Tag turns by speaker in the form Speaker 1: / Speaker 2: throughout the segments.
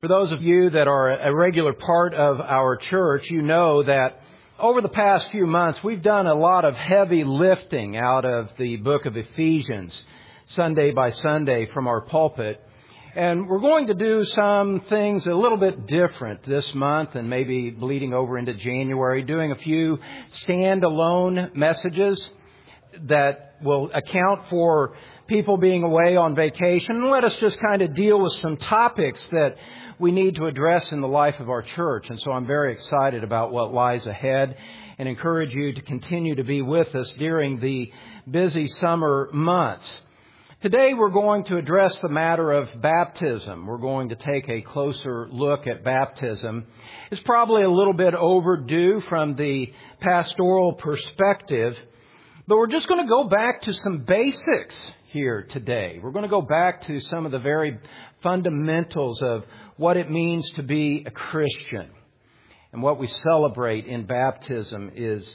Speaker 1: For those of you that are a regular part of our church, you know that over the past few months, we've done a lot of heavy lifting out of the book of Ephesians, Sunday by Sunday from our pulpit. And we're going to do some things a little bit different this month and maybe bleeding over into January, doing a few standalone messages that will account for people being away on vacation. And let us just kind of deal with some topics that we need to address in the life of our church. And so I'm very excited about what lies ahead and encourage you to continue to be with us during the busy summer months. Today we're going to address the matter of baptism. We're going to take a closer look at baptism. It's probably a little bit overdue from the pastoral perspective, but we're just going to go back to some basics here today. We're going to go back to some of the very fundamentals of what it means to be a Christian. And what we celebrate in baptism is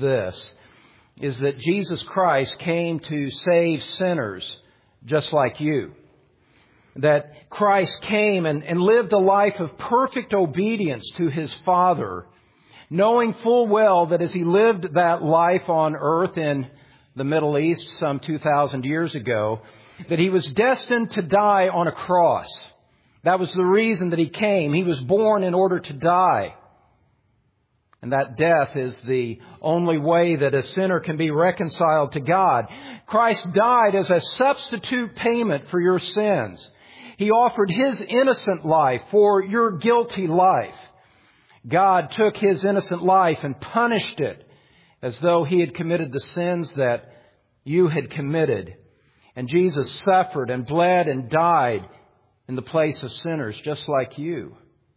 Speaker 1: that Jesus Christ came to save sinners just like you. That Christ came and lived a life of perfect obedience to His Father, knowing full well that as He lived that life on earth in the Middle East some 2,000 years ago, that He was destined to die on a cross. That was the reason that He came. He was born in order to die. And that death is the only way that a sinner can be reconciled to God. Christ died as a substitute payment for your sins. He offered His innocent life for your guilty life. God took His innocent life and punished it as though He had committed the sins that you had committed. And Jesus suffered and bled and died in the place of sinners just like you,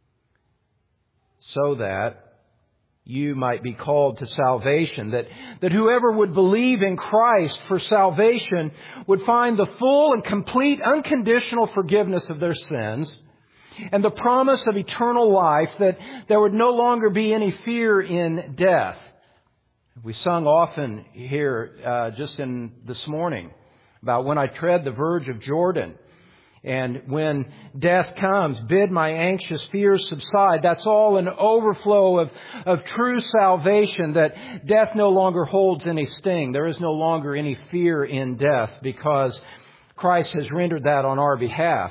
Speaker 1: so that you might be called to salvation, that whoever would believe in Christ for salvation would find the full and complete unconditional forgiveness of their sins and the promise of eternal life, that there would no longer be any fear in death. We sung often here just in this morning about when I tread the verge of Jordan. And when death comes, bid my anxious fears subside. That's all an overflow of true salvation, that death no longer holds any sting. There is no longer any fear in death because Christ has rendered that on our behalf.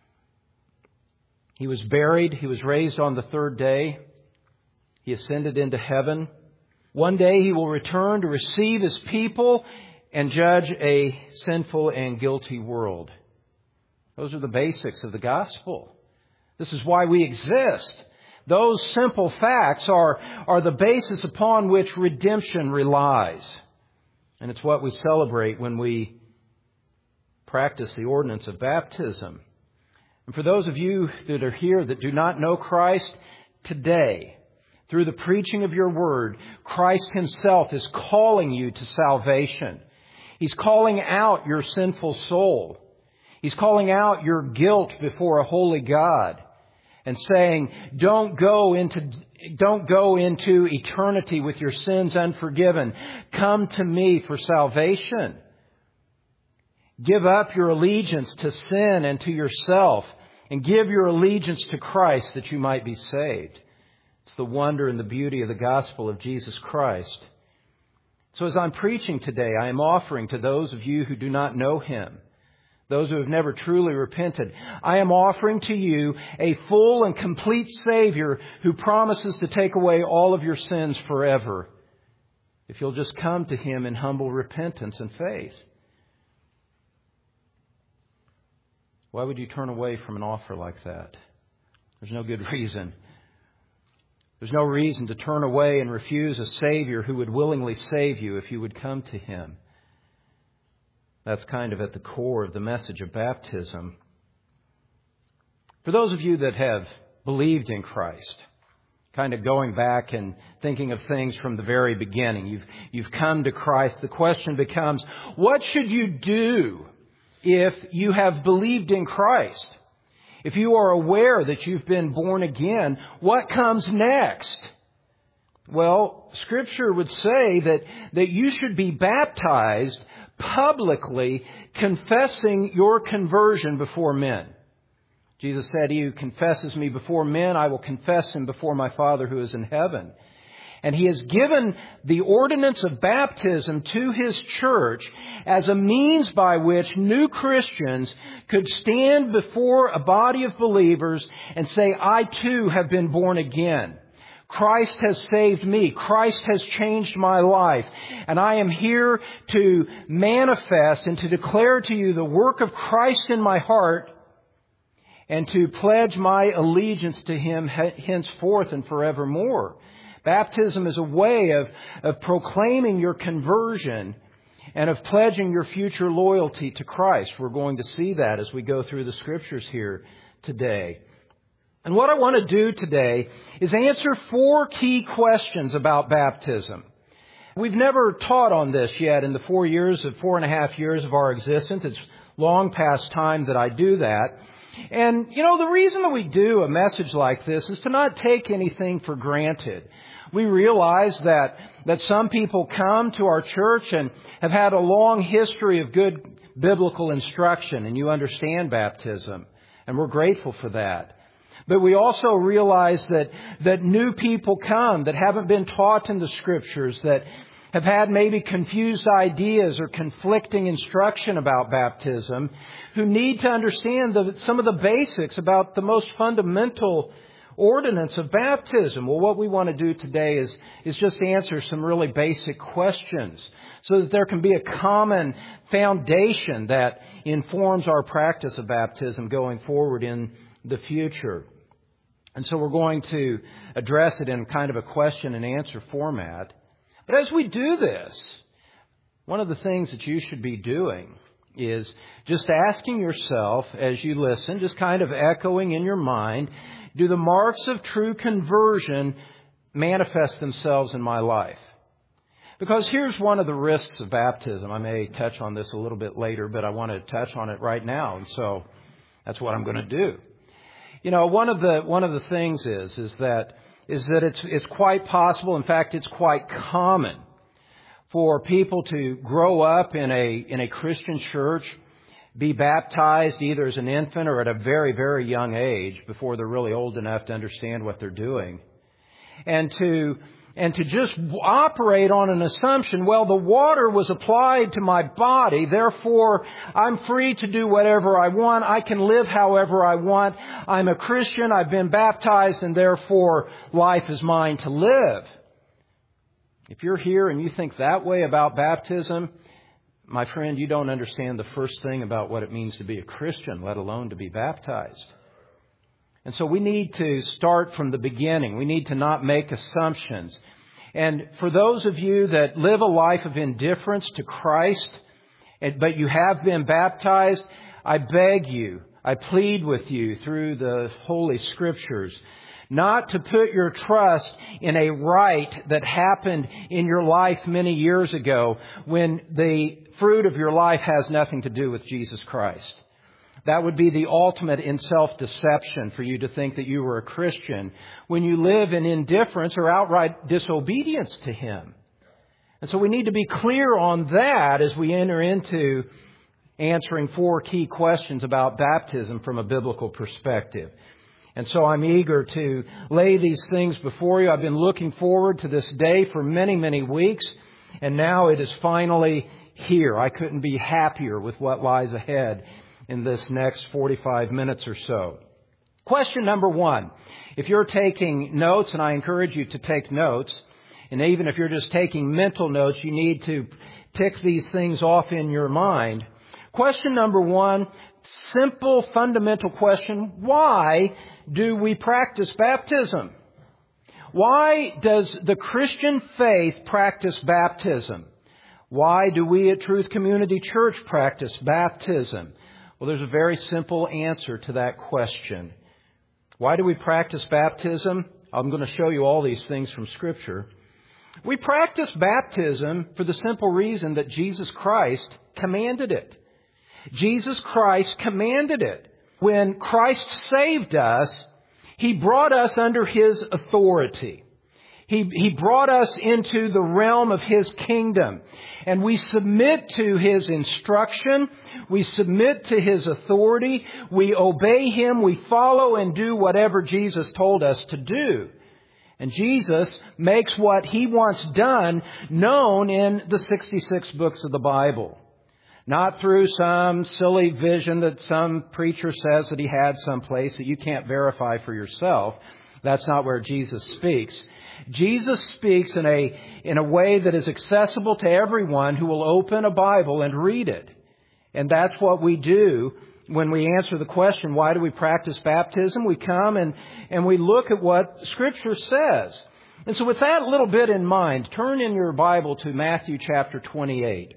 Speaker 1: He was buried. He was raised on the third day. He ascended into heaven. One day He will return to receive His people and judge a sinful and guilty world. Those are the basics of the gospel. This is why we exist. Those simple facts are the basis upon which redemption relies. And it's what we celebrate when we practice the ordinance of baptism. And for those of you that are here that do not know Christ today, through the preaching of your word, Christ Himself is calling you to salvation. He's calling out your sinful soul. He's calling out your guilt before a holy God and saying, don't go into eternity with your sins unforgiven. Come to me for salvation. Give up your allegiance to sin and to yourself and give your allegiance to Christ that you might be saved. It's the wonder and the beauty of the gospel of Jesus Christ. So as I'm preaching today, I am offering to those of you who do not know Him, those who have never truly repented, I am offering to you a full and complete Savior who promises to take away all of your sins forever, if you'll just come to Him in humble repentance and faith. Why would you turn away from an offer like that? There's no good reason. There's no reason to turn away and refuse a Savior who would willingly save you if you would come to Him. That's kind of at the core of the message of baptism. For those of you that have believed in Christ, kind of going back and thinking of things from the very beginning, you've come to Christ, the question becomes, what should you do if you have believed in Christ? If you are aware that you've been born again, what comes next? Well, Scripture would say that you should be baptized publicly, confessing your conversion before men. Jesus said, "He who confesses me before men, I will confess him before my Father who is in heaven." And He has given the ordinance of baptism to His church as a means by which new Christians could stand before a body of believers and say, "I too have been born again. Christ has saved me. Christ has changed my life. And I am here to manifest and to declare to you the work of Christ in my heart and to pledge my allegiance to Him henceforth and forevermore." Baptism is a way of proclaiming your conversion and of pledging your future loyalty to Christ. We're going to see that as we go through the Scriptures here today. And what I want to do today is answer 4 key questions about baptism. We've never taught on this yet in the 4.5 years of our existence. It's long past time that I do that. And, the reason that we do a message like this is to not take anything for granted. We realize that some people come to our church and have had a long history of good biblical instruction, and you understand baptism, and we're grateful for that. But we also realize that new people come that haven't been taught in the Scriptures, that have had maybe confused ideas or conflicting instruction about baptism, who need to understand some of the basics about the most fundamental ordinance of baptism. Well, what we want to do today is just answer some really basic questions so that there can be a common foundation that informs our practice of baptism going forward in the future. And so we're going to address it in kind of a question and answer format. But as we do this, one of the things that you should be doing is just asking yourself as you listen, just kind of echoing in your mind, do the marks of true conversion manifest themselves in my life? Because here's one of the risks of baptism. I may touch on this a little bit later, but I want to touch on it right now. And so that's what I'm going to do. One of the things is that it's quite possible, in fact, it's quite common for people to grow up in a Christian church, be baptized either as an infant or at a very, very young age before they're really old enough to understand what they're doing. And to just operate on an assumption, well, the water was applied to my body, therefore I'm free to do whatever I want. I can live however I want. I'm a Christian. I've been baptized, and therefore life is mine to live. If you're here and you think that way about baptism, my friend, you don't understand the first thing about what it means to be a Christian, let alone to be baptized. And so we need to start from the beginning. We need to not make assumptions. And for those of you that live a life of indifference to Christ, but you have been baptized, I beg you, I plead with you through the Holy Scriptures not to put your trust in a rite that happened in your life many years ago when the fruit of your life has nothing to do with Jesus Christ. That would be the ultimate in self-deception for you to think that you were a Christian when you live in indifference or outright disobedience to Him. And so we need to be clear on that as we enter into answering 4 key questions about baptism from a biblical perspective. And so I'm eager to lay these things before you. I've been looking forward to this day for many, many weeks, and now it is finally here. I couldn't be happier with what lies ahead in this next 45 minutes or so. Question number 1. If you're taking notes, and I encourage you to take notes, and even if you're just taking mental notes, you need to tick these things off in your mind. Question number 1, simple fundamental question: why do we practice baptism? Why does the Christian faith practice baptism? Why do we at Truth Community Church practice baptism? Well, there's a very simple answer to that question. Why do we practice baptism? I'm going to show you all these things from Scripture. We practice baptism for the simple reason that Jesus Christ commanded it. Jesus Christ commanded it. When Christ saved us, He brought us under His authority. He brought us into the realm of His kingdom. And we submit to His instruction. We submit to His authority. We obey Him. We follow and do whatever Jesus told us to do. And Jesus makes what He wants done known in the 66 books of the Bible. Not through some silly vision that some preacher says that he had someplace that you can't verify for yourself. That's not where Jesus speaks. Jesus speaks in a way that is accessible to everyone who will open a Bible and read it. And that's what we do when we answer the question, why do we practice baptism? We come and we look at what Scripture says. And so with that little bit in mind, turn in your Bible to Matthew chapter 28.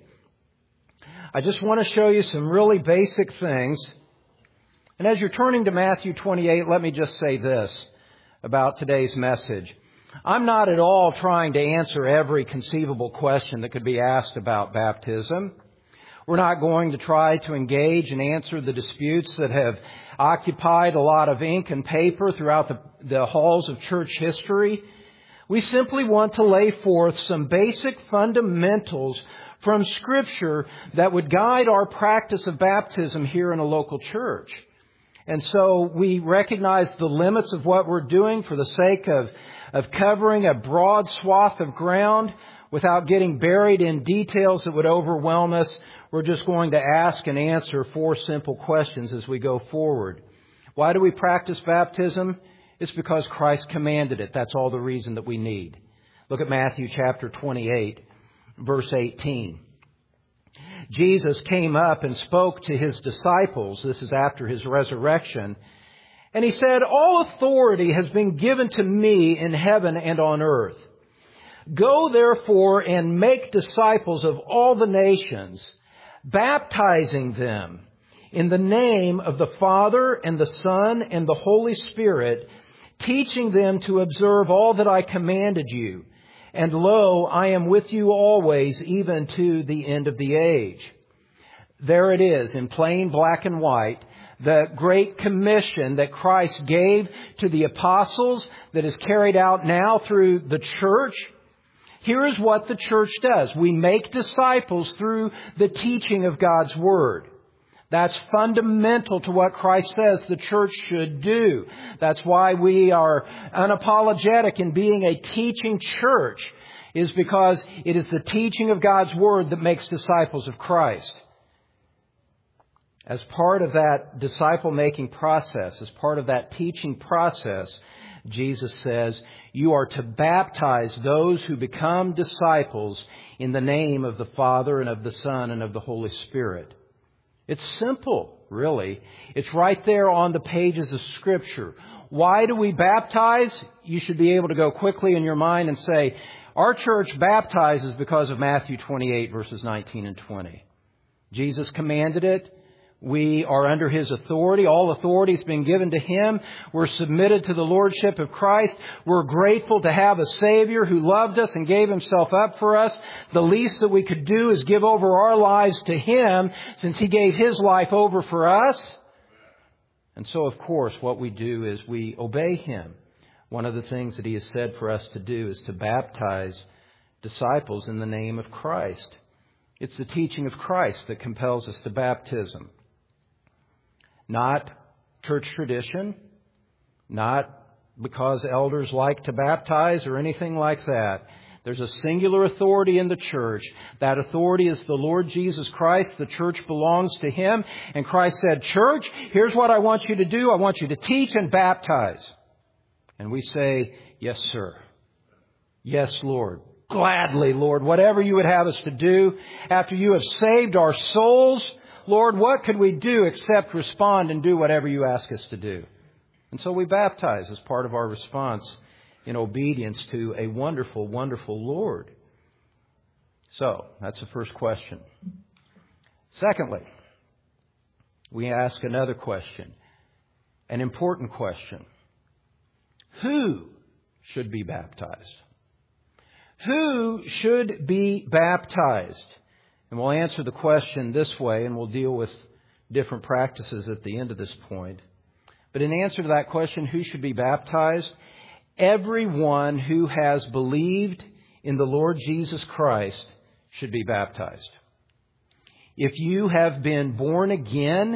Speaker 1: I just want to show you some really basic things. And as you're turning to Matthew 28, let me just say this about today's message. I'm not at all trying to answer every conceivable question that could be asked about baptism. We're not going to try to engage and answer the disputes that have occupied a lot of ink and paper throughout the halls of church history. We simply want to lay forth some basic fundamentals from Scripture that would guide our practice of baptism here in a local church. And so we recognize the limits of what we're doing for the sake of covering a broad swath of ground without getting buried in details that would overwhelm us. We're just going to ask and answer 4 simple questions as we go forward. Why do we practice baptism? It's because Christ commanded it. That's all the reason that we need. Look at Matthew chapter 28, verse 18. Jesus came up and spoke to His disciples. This is after His resurrection. And He said, "All authority has been given to me in heaven and on earth. Go therefore and make disciples of all the nations, baptizing them in the name of the Father and the Son and the Holy Spirit, teaching them to observe all that I commanded you. And lo, I am with you always, even to the end of the age." There it is, in plain black and white, the great commission that Christ gave to the apostles that is carried out now through the church. Here is what the church does. We make disciples through the teaching of God's Word. That's fundamental to what Christ says the church should do. That's why we are unapologetic in being a teaching church, is because it is the teaching of God's Word that makes disciples of Christ. As part of that disciple-making process, as part of that teaching process, Jesus says, you are to baptize those who become disciples in the name of the Father and of the Son and of the Holy Spirit. It's simple, really. It's right there on the pages of Scripture. Why do we baptize? You should be able to go quickly in your mind and say, our church baptizes because of Matthew 28, verses 19 and 20. Jesus commanded it. We are under His authority. All authority has been given to Him. We're submitted to the Lordship of Christ. We're grateful to have a Savior who loved us and gave Himself up for us. The least that we could do is give over our lives to Him, since He gave His life over for us. And so, of course, what we do is we obey Him. One of the things that He has said for us to do is to baptize disciples in the name of Christ. It's the teaching of Christ that compels us to baptism. Not church tradition, not because elders like to baptize or anything like that. There's a singular authority in the church. That authority is the Lord Jesus Christ. The church belongs to Him. And Christ said, church, here's what I want you to do. I want you to teach and baptize. And we say, yes, sir. Yes, Lord. Gladly, Lord, whatever you would have us to do after you have saved our souls. Lord, what could we do except respond and do whatever you ask us to do? And so we baptize as part of our response in obedience to a wonderful, wonderful Lord. So, that's the first question. Secondly, we ask another question, an important question. Who should be baptized? Who should be baptized? And we'll answer the question this way, and we'll deal with different practices at the end of this point. But in answer to that question, who should be baptized? everyone who has believed in the Lord Jesus Christ should be baptized. If you have been born again,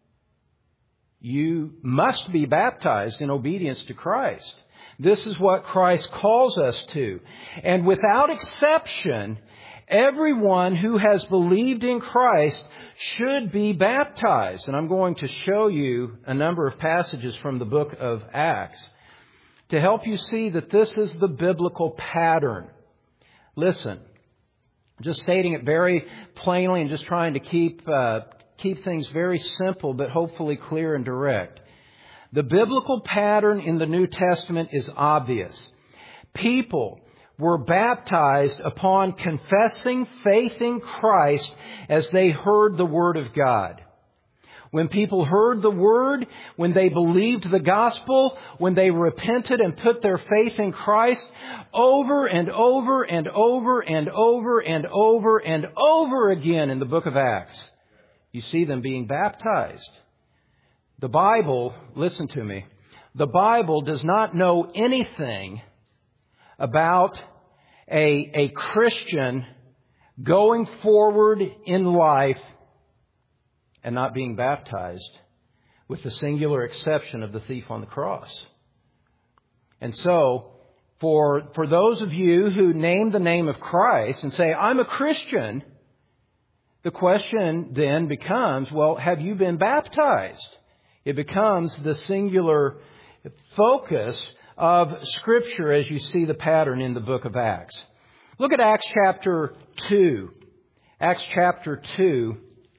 Speaker 1: you must be baptized in obedience to Christ. This is what Christ calls us to. And without exception, everyone who has believed in Christ should be baptized. And I'm going to show you a number of passages from the book of Acts to help you see that this is the biblical pattern. Listen, just stating it very plainly and just trying to keep things very simple but hopefully clear and direct. The biblical pattern in the New Testament is obvious. People were baptized upon confessing faith in Christ as they heard the Word of God. When people heard the Word, when they believed the gospel, when they repented and put their faith in Christ, over and over and over and over and over and over again in the book of Acts, you see them being baptized. The Bible, listen to me, the Bible does not know anything about a Christian going forward in life and not being baptized, with the singular exception of the thief on the cross. And so, for those of you who name the name of Christ and say, I'm a Christian, the question then becomes, well, have you been baptized? It becomes the singular focus of Scripture as you see the pattern in the book of Acts. Look at Acts chapter 2. Acts chapter 2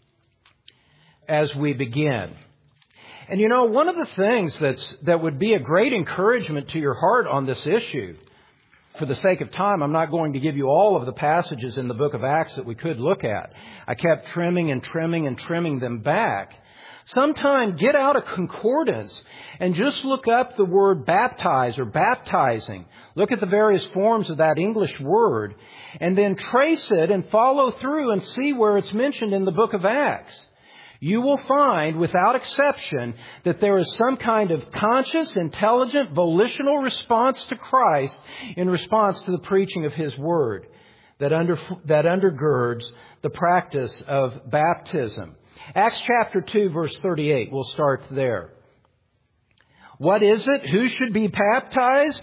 Speaker 1: as we begin. And you know, one of the things that would be a great encouragement to your heart on this issue, for the sake of time, I'm not going to give you all of the passages in the book of Acts that we could look at. I kept trimming them back. Sometime get out a concordance and just look up the word baptize or baptizing. Look at the various forms of that English word and then trace it and follow through and see where it's mentioned in the book of Acts. You will find, without exception, that there is some kind of conscious, intelligent, volitional response to Christ in response to the preaching of His Word that undergirds the practice of baptism. Acts chapter 2, verse 38. We'll start there. What is it? Who should be baptized?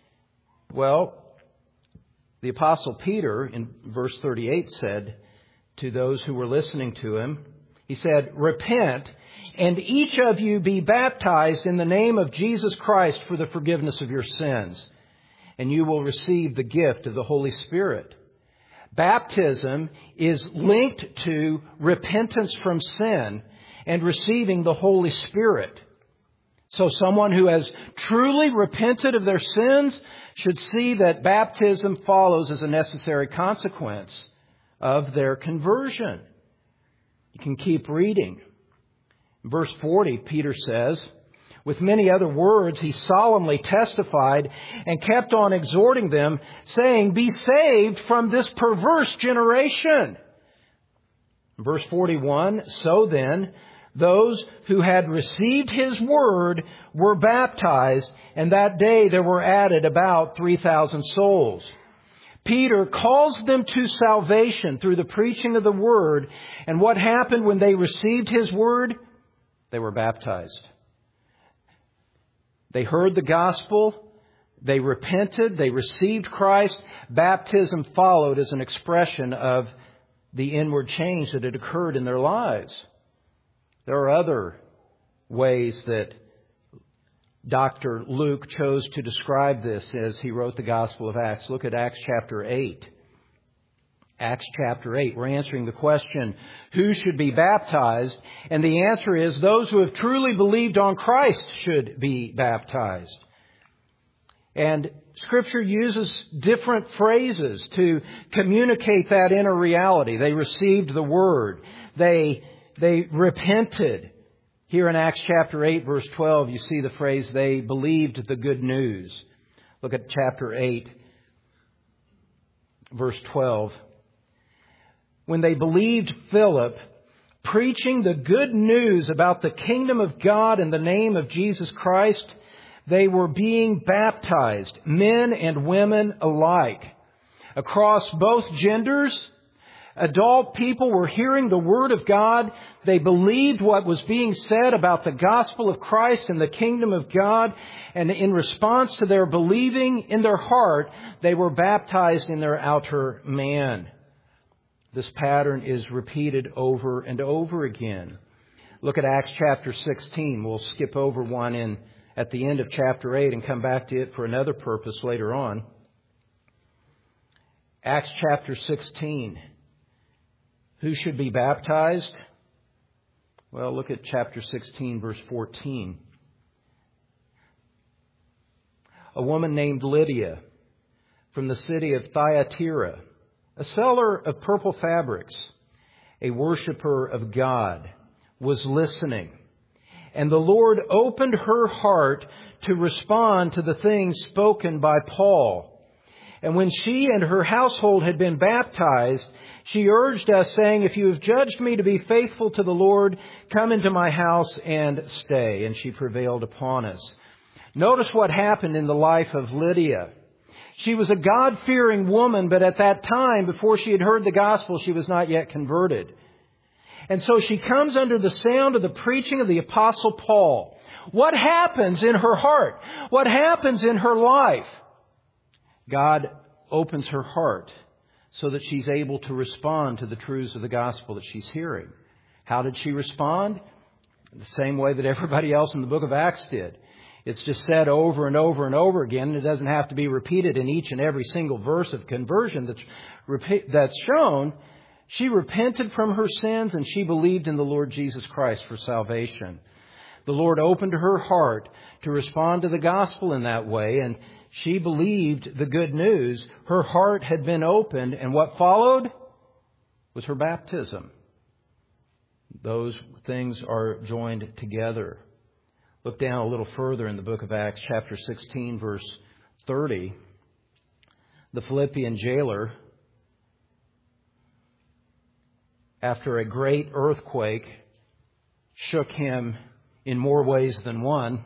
Speaker 1: Well, the Apostle Peter in verse 38 said to those who were listening to him, he said, repent, and each of you be baptized in the name of Jesus Christ for the forgiveness of your sins, and you will receive the gift of the Holy Spirit. Baptism is linked to repentance from sin and receiving the Holy Spirit. So someone who has truly repented of their sins should see that baptism follows as a necessary consequence of their conversion. You can keep reading. In verse 40, Peter says, with many other words, he solemnly testified and kept on exhorting them, saying, be saved from this perverse generation. In verse 41, so then, those who had received his word were baptized, and that day there were added about 3,000 souls. Peter calls them to salvation through the preaching of the word. And what happened when they received his word? They were baptized. They heard the gospel. They repented. They received Christ. Baptism followed as an expression of the inward change that had occurred in their lives. There are other ways that Dr. Luke chose to describe this as he wrote the Gospel of Acts. Look at Acts chapter 8. Acts chapter 8. We're answering the question, who should be baptized? And the answer is those who have truly believed on Christ should be baptized. And Scripture uses different phrases to communicate that inner reality. They received the Word. They repented. Here in Acts chapter 8, verse 12, you see the phrase, they believed the good news. Look at chapter 8, verse 12. When they believed Philip, preaching the good news about the kingdom of God in the name of Jesus Christ, They were being baptized, men and women alike. Across both genders, adult people were hearing the Word of God. They believed what was being said about the gospel of Christ and the kingdom of God. And in response to their believing in their heart, they were baptized in their outer man. This pattern is repeated over and over again. Look at Acts chapter 16. We'll skip over one at the end of chapter 8 and come back to it for another purpose later on. Acts chapter 16. Who should be baptized? Well, look at chapter 16, verse 14. A woman named Lydia from the city of Thyatira, a seller of purple fabrics, a worshiper of God, was listening. And the Lord opened her heart to respond to the things spoken by Paul. And when she and her household had been baptized, she urged us, saying, "If you have judged me to be faithful to the Lord, come into my house and stay." And she prevailed upon us. Notice what happened in the life of Lydia. She was a God-fearing woman, but at that time, before she had heard the gospel, she was not yet converted. And so she comes under the sound of the preaching of the Apostle Paul. What happens in her heart? What happens in her life? God opens her heart so that she's able to respond to the truths of the gospel that she's hearing. How did she respond? The same way that everybody else in the book of Acts did. It's just said over and over and over again. It doesn't have to be repeated in each and every single verse of conversion that's shown. She repented from her sins and she believed in the Lord Jesus Christ for salvation. The Lord opened her heart to respond to the gospel in that way, and she believed the good news. Her heart had been opened, and what followed was her baptism. Those things are joined together. Look down a little further in the book of Acts, chapter 16, verse 30. The Philippian jailer, after a great earthquake, shook him in more ways than one.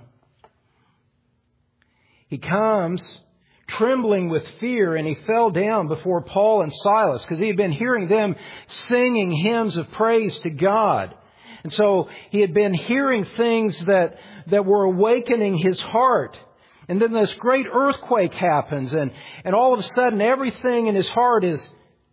Speaker 1: He comes trembling with fear, and he fell down before Paul and Silas because he had been hearing them singing hymns of praise to God. And so he had been hearing things that were awakening his heart. And then this great earthquake happens, and all of a sudden everything in his heart is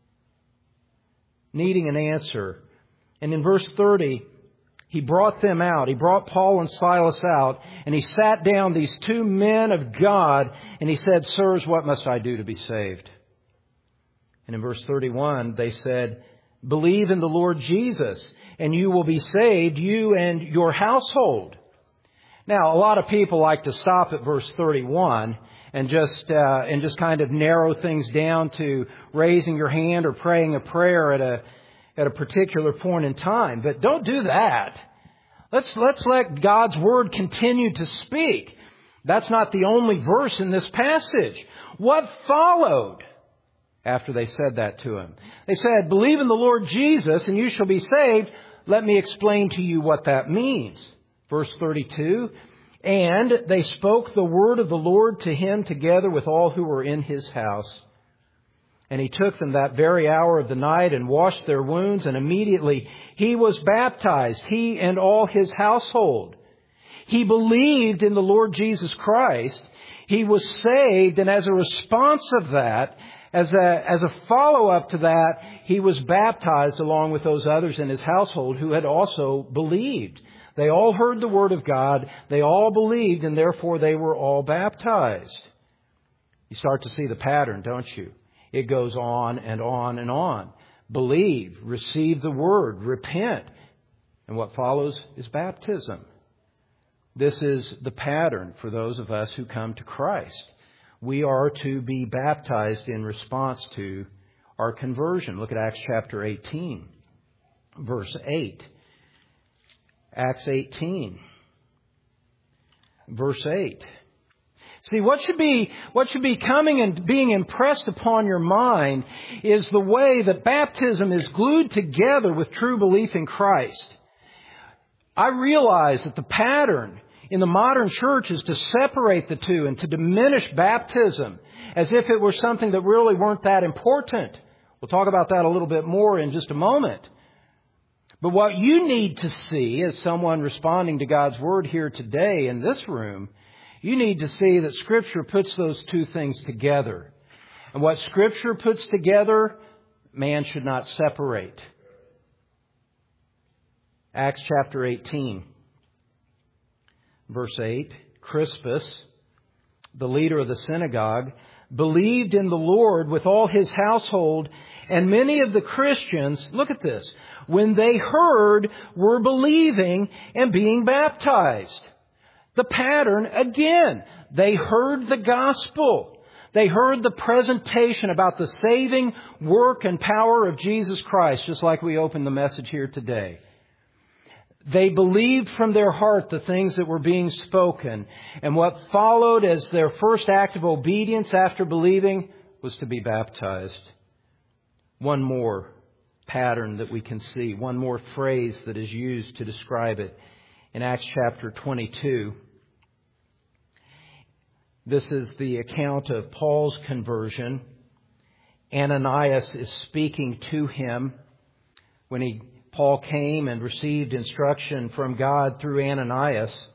Speaker 1: needing an answer. And in verse 30, he brought them out. He brought Paul and Silas out, and he sat down, these two men of God, and he said, "Sirs, what must I do to be saved?" And in verse 31, they said, "Believe in the Lord Jesus, and you will be saved, you and your household." Now, a lot of people like to stop at verse 31 and just kind of narrow things down to raising your hand or praying a prayer at a particular point in time. But don't do that. Let's let God's Word continue to speak. That's not the only verse in this passage. What followed after they said that to him? They said, "Believe in the Lord Jesus and you shall be saved." Let me explain to you what that means. Verse 32, "And they spoke the word of the Lord to him together with all who were in his house. And he took them that very hour of the night and washed their wounds, and immediately he was baptized, he and all his household. He believed in the Lord Jesus Christ. He was saved, and as a response of that, as a follow-up to that, he was baptized along with those others in his household who had also believed." They all heard the word of God. They all believed, and therefore they were all baptized. You start to see the pattern, don't you? It goes on and on and on. Believe, receive the word, repent. And what follows is baptism. This is the pattern for those of us who come to Christ. We are to be baptized in response to our conversion. Look at Acts chapter 18, verse 8. Acts 18, verse 8. See, what should be coming and being impressed upon your mind is the way that baptism is glued together with true belief in Christ. I realize that the pattern in the modern church is to separate the two and to diminish baptism as if it were something that really weren't that important. We'll talk about that a little bit more in just a moment. But what you need to see as someone responding to God's Word here today in this room, you need to see that Scripture puts those two things together. And what Scripture puts together, man should not separate. Acts chapter 18, verse 8, Crispus, the leader of the synagogue, believed in the Lord with all his household, and many of the Christians, look at this, when they heard, were believing and being baptized. The pattern, again, they heard the gospel. They heard the presentation about the saving work and power of Jesus Christ, just like we opened the message here today. They believed from their heart the things that were being spoken. And what followed as their first act of obedience after believing was to be baptized. One more pattern that we can see, one more phrase that is used to describe it in Acts chapter 22. This is the account of Paul's conversion. Ananias is speaking to him when Paul came and received instruction from God through Ananias.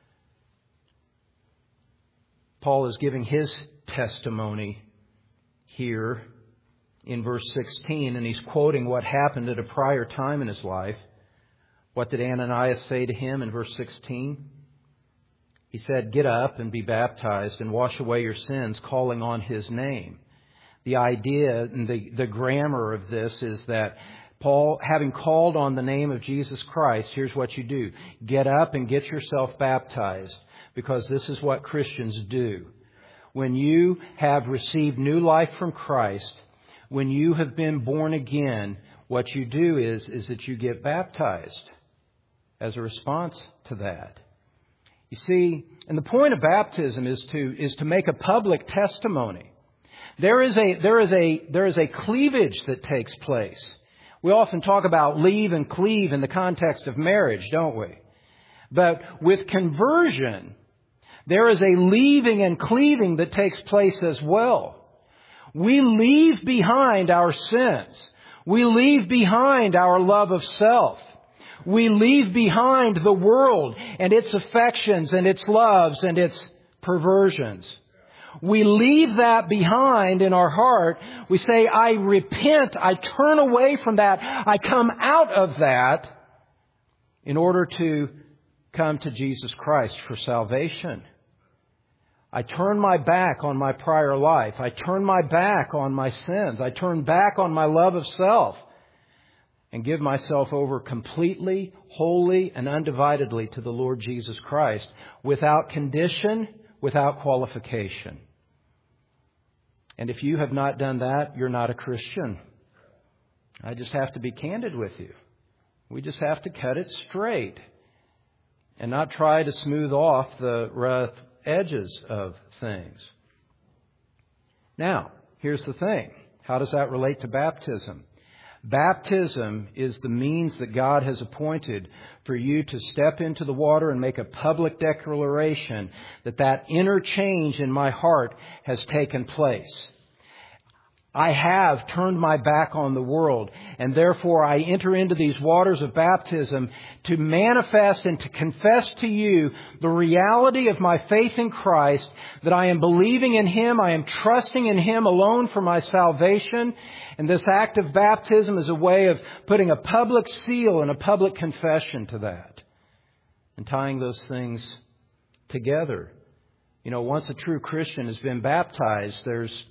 Speaker 1: Paul is giving his testimony here in verse 16, and he's quoting what happened at a prior time in his life. What did Ananias say to him in verse 16? He said, "Get up and be baptized and wash away your sins, calling on his name." The idea and the grammar of this is that Paul, having called on the name of Jesus Christ, here's what you do. Get up and get yourself baptized, because this is what Christians do. When you have received new life from Christ, when you have been born again, what you do is that you get baptized as a response to that. You see, and the point of baptism is to make a public testimony. There is a cleavage that takes place. We often talk about leave and cleave in the context of marriage, don't we? But with conversion, there is a leaving and cleaving that takes place as well. We leave behind our sins. We leave behind our love of self. We leave behind the world and its affections and its loves and its perversions. We leave that behind in our heart. We say, I repent. I turn away from that. I come out of that in order to come to Jesus Christ for salvation. I turn my back on my prior life. I turn my back on my sins. I turn back on my love of self and give myself over completely, wholly, and undividedly to the Lord Jesus Christ without condition, without qualification. And if you have not done that, you're not a Christian. I just have to be candid with you. We just have to cut it straight and not try to smooth off the rough edges of things. Now, here's the thing. How does that relate to baptism? Baptism is the means that God has appointed for you to step into the water and make a public declaration that inner change in my heart has taken place. I have turned my back on the world, and therefore I enter into these waters of baptism to manifest and to confess to you the reality of my faith in Christ, that I am believing in Him, I am trusting in Him alone for my salvation. And this act of baptism is a way of putting a public seal and a public confession to that and tying those things together. You know, once a true Christian has been baptized,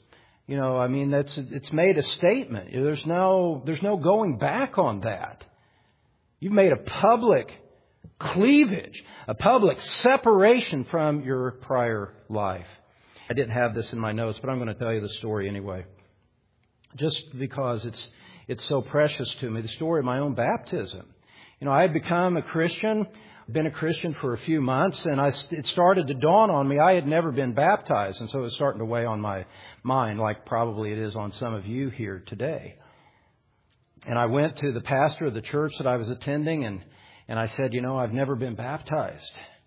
Speaker 1: it's made a statement. There's no going back on that. You've made a public cleavage, a public separation from your prior life. I didn't have this in my notes, but I'm going to tell you the story anyway. Just because it's so precious to me, the story of my own baptism. You know, I had become a Christian, been a Christian for a few months, and it started to dawn on me I had never been baptized, and so it was starting to weigh on my mind, like probably it is on some of you here today. And I went to the pastor of the church that I was attending, and I said, I've never been baptized.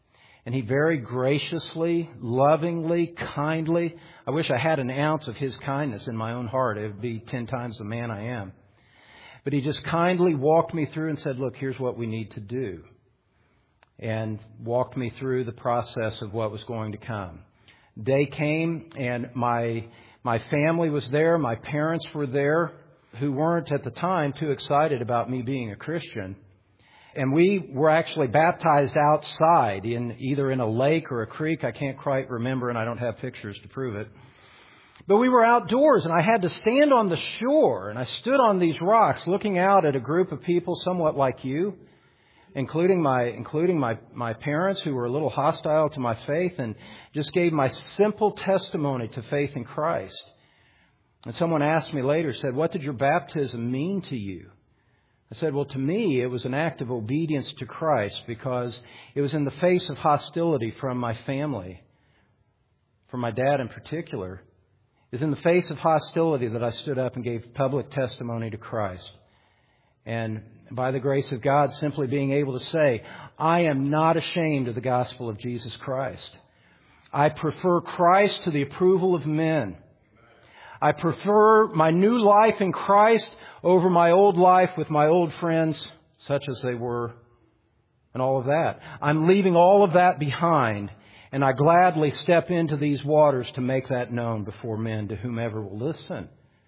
Speaker 1: And he very graciously, lovingly, kindly, I wish I had an ounce of his kindness in my own heart. It would be 10 times the man I am. But he just kindly walked me through and said, look, here's what we need to do. And walked me through the process of what was going to come. Day came and my family was there. My parents were there, who weren't at the time too excited about me being a Christian. And we were actually baptized outside either in a lake or a creek. I can't quite remember, and I don't have pictures to prove it. But we were outdoors, and I had to stand on the shore. And I stood on these rocks looking out at a group of people somewhat like you, including my parents, who were a little hostile to my faith, and just gave my simple testimony to faith in Christ. And someone asked me later, said, what did your baptism mean to you? I said, well, to me, it was an act of obedience to Christ, because it was in the face of hostility from my family, from my dad in particular. It was in the face of hostility that I stood up and gave public testimony to Christ. And by the grace of God, simply being able to say, I am not ashamed of the gospel of Jesus Christ. I prefer Christ to the approval of men. I prefer my new life in Christ over my old life with my old friends, such as they were, and all of that. I'm leaving all of that behind, and I gladly step into these waters to make that known before men, to whomever will listen.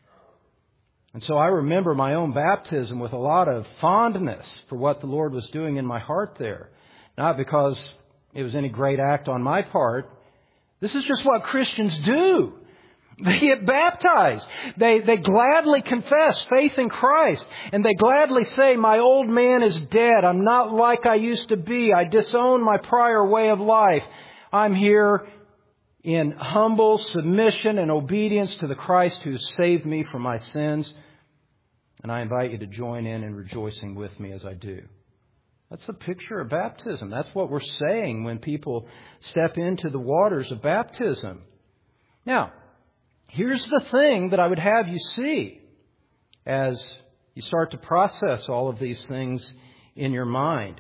Speaker 1: And so I remember my own baptism with a lot of fondness for what the Lord was doing in my heart there. Not because it was any great act on my part. This is just what Christians do. They get baptized. They gladly confess faith in Christ. And they gladly say, my old man is dead. I'm not like I used to be. I disown my prior way of life. I'm here in humble submission and obedience to the Christ who saved me from my sins. And I invite you to join in rejoicing with me as I do. That's the picture of baptism. That's what we're saying when people step into the waters of baptism. Now, here's the thing that I would have you see as you start to process all of these things in your mind.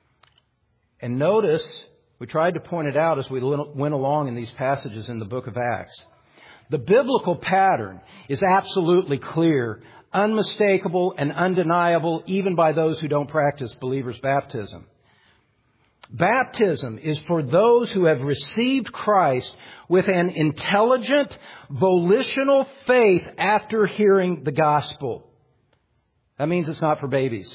Speaker 1: And notice, we tried to point it out as we went along in these passages in the book of Acts. The biblical pattern is absolutely clear, unmistakable, and undeniable, even by those who don't practice believers' baptism. Baptism is for those who have received Christ with an intelligent, volitional faith after hearing the gospel. That means it's not for babies.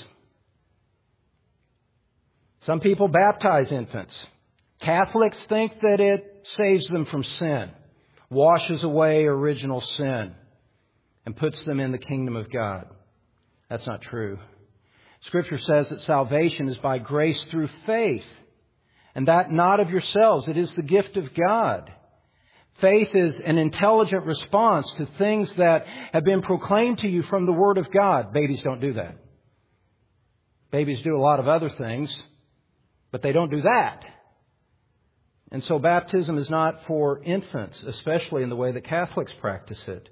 Speaker 1: Some people baptize infants. Catholics think that it saves them from sin, washes away original sin, and puts them in the kingdom of God. That's not true. Scripture says that salvation is by grace through faith, and that not of yourselves. It is the gift of God. Faith is an intelligent response to things that have been proclaimed to you from the Word of God. Babies don't do that. Babies do a lot of other things, but they don't do that. And so baptism is not for infants, especially in the way that Catholics practice it.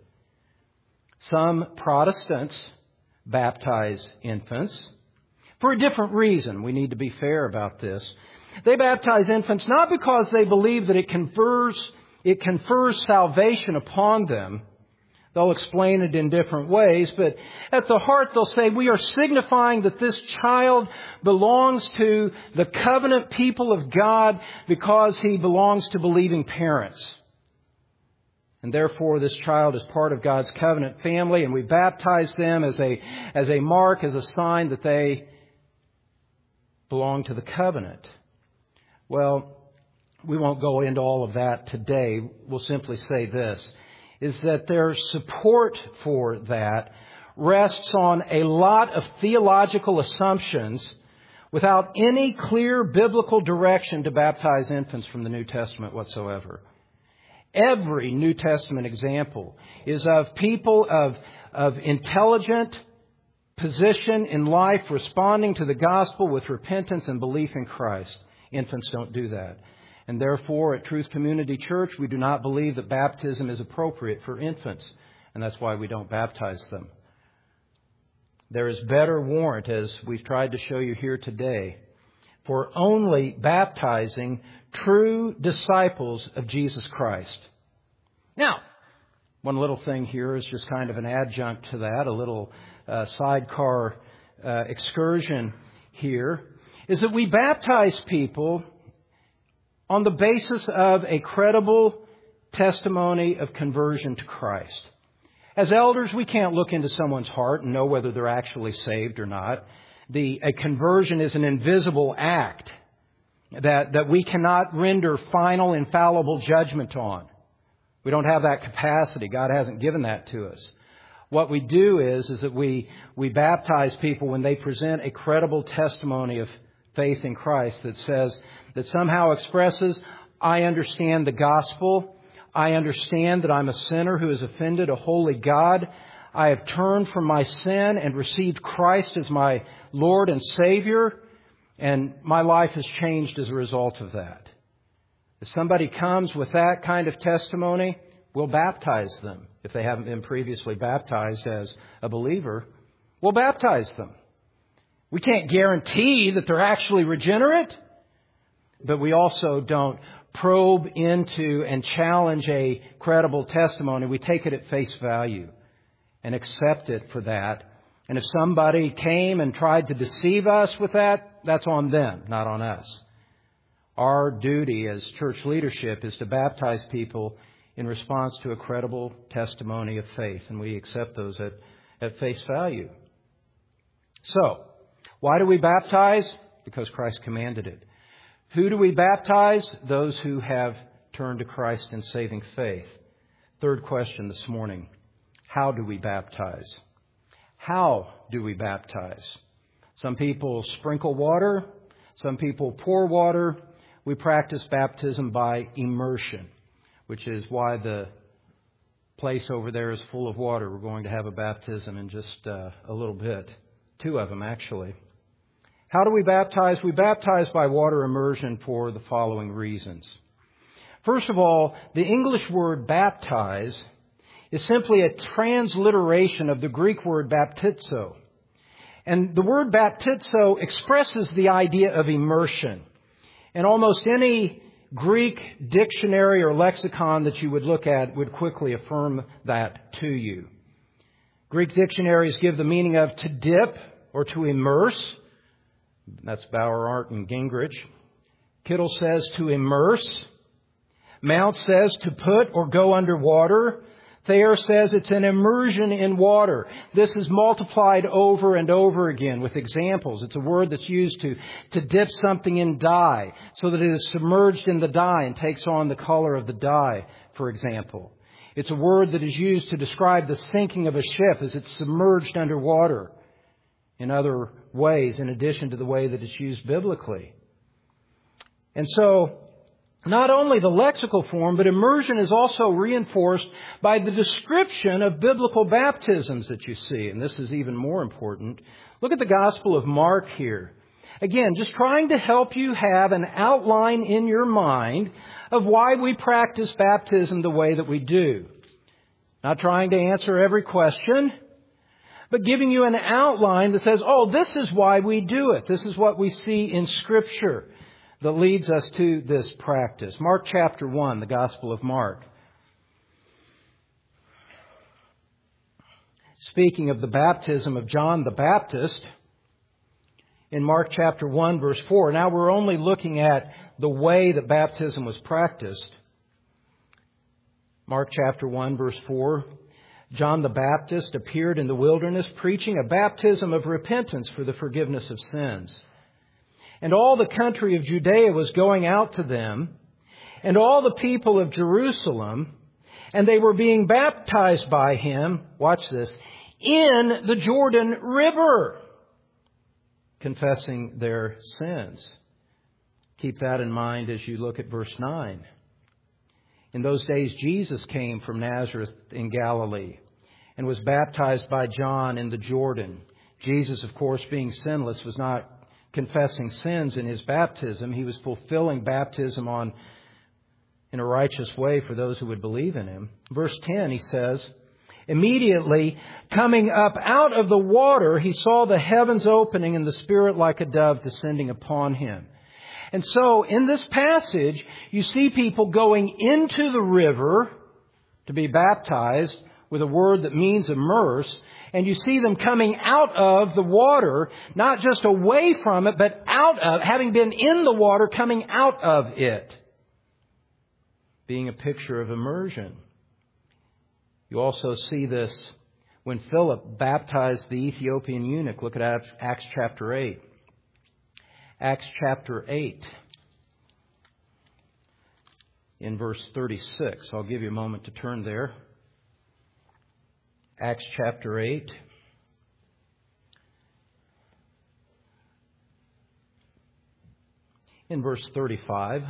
Speaker 1: Some Protestants baptize infants for a different reason. We need to be fair about this. They baptize infants not because they believe that it confers salvation upon them. They'll explain it in different ways, but at the heart they'll say, we are signifying that this child belongs to the covenant people of God because he belongs to believing parents. And therefore this child is part of God's covenant family, and we baptize them as a mark, as a sign that they belong to the covenant. Well, we won't go into all of that today. We'll simply say this, is that their support for that rests on a lot of theological assumptions without any clear biblical direction to baptize infants from the New Testament whatsoever. Every New Testament example is of people of intelligent position in life responding to the gospel with repentance and belief in Christ. Infants don't do that. And therefore, at Truth Community Church, we do not believe that baptism is appropriate for infants. And that's why we don't baptize them. There is better warrant, as we've tried to show you here today, for only baptizing true disciples of Jesus Christ. Now, one little thing here is just kind of an adjunct to that, a little sidecar excursion here, is that we baptize people on the basis of a credible testimony of conversion to Christ. As elders, we can't look into someone's heart and know whether they're actually saved or not. A conversion is an invisible act that we cannot render final, infallible judgment on. We don't have that capacity. God hasn't given that to us. What we do is that we baptize people when they present a credible testimony of faith in Christ that somehow expresses, I understand the gospel. I understand that I'm a sinner who has offended a holy God. I have turned from my sin and received Christ as my Lord and Savior, and my life has changed as a result of that. If somebody comes with that kind of testimony, we'll baptize them. If they haven't been previously baptized as a believer, we'll baptize them. We can't guarantee that they're actually regenerate, but we also don't probe into and challenge a credible testimony. We take it at face value and accept it for that. And if somebody came and tried to deceive us with that, that's on them, not on us. Our duty as church leadership is to baptize people in response to a credible testimony of faith, and we accept those at face value. So, why do we baptize? Because Christ commanded it. Who do we baptize? Those who have turned to Christ in saving faith. Third question this morning. How do we baptize? How do we baptize? Some people sprinkle water. Some people pour water. We practice baptism by immersion, which is why the place over there is full of water. We're going to have a baptism in just a little bit. 2 of them, actually. How do we baptize? We baptize by water immersion for the following reasons. First of all, the English word baptize is simply a transliteration of the Greek word baptizo. And the word baptizo expresses the idea of immersion. And almost any Greek dictionary or lexicon that you would look at would quickly affirm that to you. Greek dictionaries give the meaning of to dip or to immerse. That's Bauer, Art, and Gingrich. Kittle says to immerse. Mount says to put or go under water. Thayer says it's an immersion in water. This is multiplied over and over again with examples. It's a word that's used to dip something in dye so that it is submerged in the dye and takes on the color of the dye, for example. It's a word that is used to describe the sinking of a ship as it's submerged under water in other ways, in addition to the way that it's used biblically. And so, not only the lexical form, but immersion is also reinforced by the description of biblical baptisms that you see. And this is even more important. Look at the Gospel of Mark here. Again, just trying to help you have an outline in your mind of why we practice baptism the way that we do. Not trying to answer every question, but giving you an outline that says, oh, this is why we do it. This is what we see in Scripture that leads us to this practice. Mark chapter 1, the Gospel of Mark. Speaking of the baptism of John the Baptist, in Mark chapter 1, verse 4. Now we're only looking at the way that baptism was practiced. Mark chapter 1, verse 4. John the Baptist appeared in the wilderness preaching a baptism of repentance for the forgiveness of sins. And all the country of Judea was going out to them, and all the people of Jerusalem, and they were being baptized by him, watch this, in the Jordan River, confessing their sins. Keep that in mind as you look at verse 9. In those days, Jesus came from Nazareth in Galilee and was baptized by John in the Jordan. Jesus, of course, being sinless, was not confessing sins in his baptism. He was fulfilling baptism in a righteous way for those who would believe in him. Verse 10, he says, immediately coming up out of the water, he saw the heavens opening and the Spirit like a dove descending upon him. And so in this passage, you see people going into the river to be baptized with a word that means immerse. And you see them coming out of the water, not just away from it, but out of, having been in the water, coming out of it. Being a picture of immersion. You also see this when Philip baptized the Ethiopian eunuch. Look at Acts chapter 8. Acts chapter 8. In verse 36. I'll give you a moment to turn there. Acts chapter 8. In verse 35.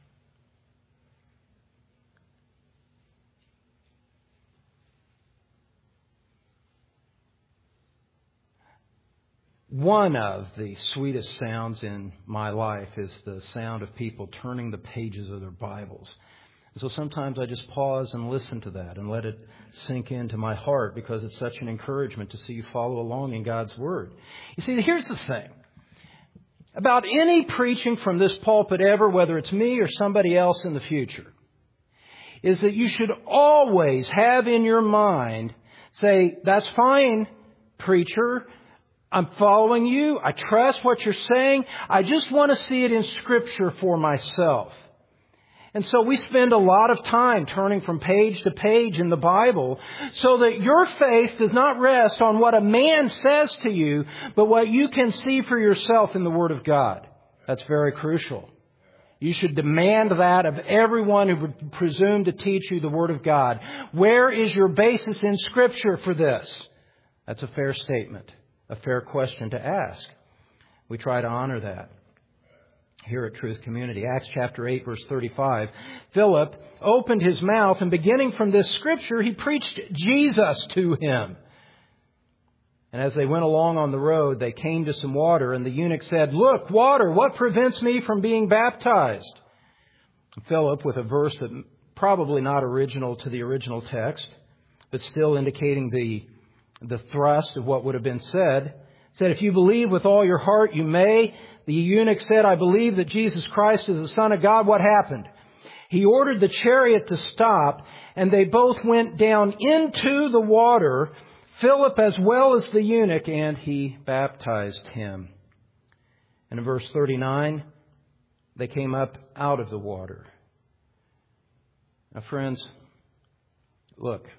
Speaker 1: One of the sweetest sounds in my life is the sound of people turning the pages of their Bibles. And so sometimes I just pause and listen to that and let it sink into my heart because it's such an encouragement to see you follow along in God's Word. You see, here's the thing. About any preaching from this pulpit ever, whether it's me or somebody else in the future, is that you should always have in your mind, say, that's fine, preacher, I'm following you. I trust what you're saying. I just want to see it in Scripture for myself. And so we spend a lot of time turning from page to page in the Bible so that your faith does not rest on what a man says to you, but what you can see for yourself in the Word of God. That's very crucial. You should demand that of everyone who would presume to teach you the Word of God. Where is your basis in Scripture for this? That's a fair statement. A fair question to ask. We try to honor that here at Truth Community. Acts chapter 8, verse 35. Philip opened his mouth, and beginning from this scripture, he preached Jesus to him. And as they went along on the road, they came to some water, and the eunuch said, "Look, water, what prevents me from being baptized?" Philip, with a verse that probably not original to the original text, but still indicating the thrust of what would have been said, "If you believe with all your heart, you may." The eunuch said, "I believe that Jesus Christ is the Son of God." What happened? He ordered the chariot to stop, and they both went down into the water, Philip as well as the eunuch, and he baptized him. And in verse 39, they came up out of the water. Now, friends, look.